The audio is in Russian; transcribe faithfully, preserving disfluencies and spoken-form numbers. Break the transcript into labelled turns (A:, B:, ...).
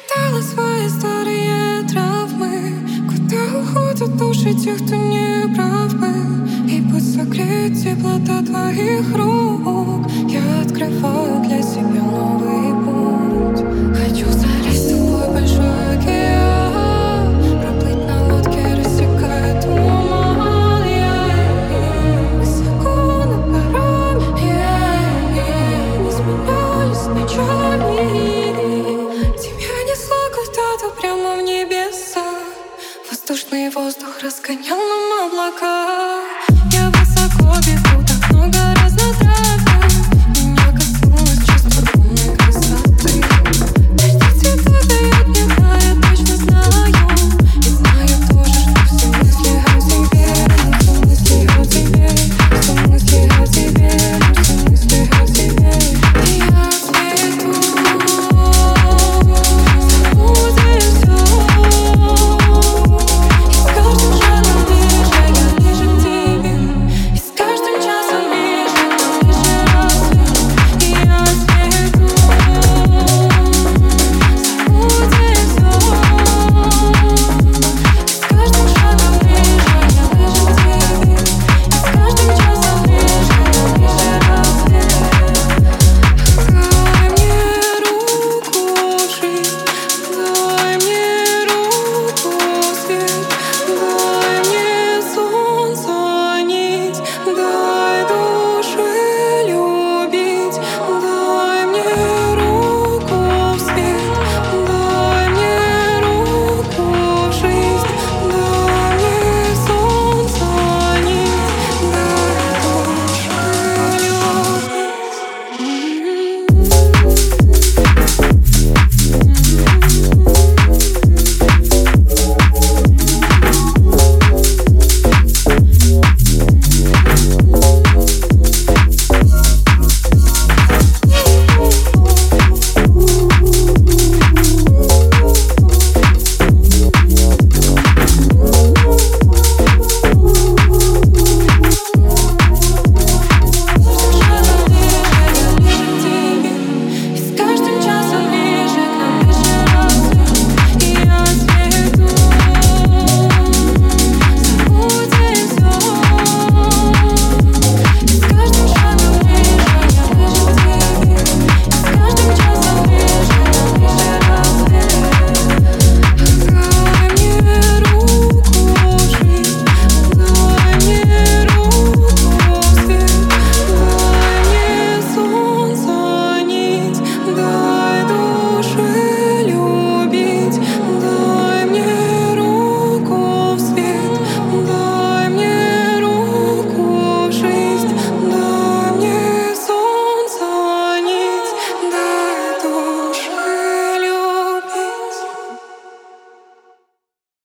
A: Читала свои старые травмы, куда уходят души тех, кто не прав был. И пусть согреет теплота твоих рук, я открываю для себя новый путь. Хочу залезть с тобой в большой океан, проплыть на лодке, рассекая туман. yeah. Высоко над горами, yeah. не сменялись ночами. Тебя несло куда-то прямо в небеса, воздушный воздух разгонял нам облака.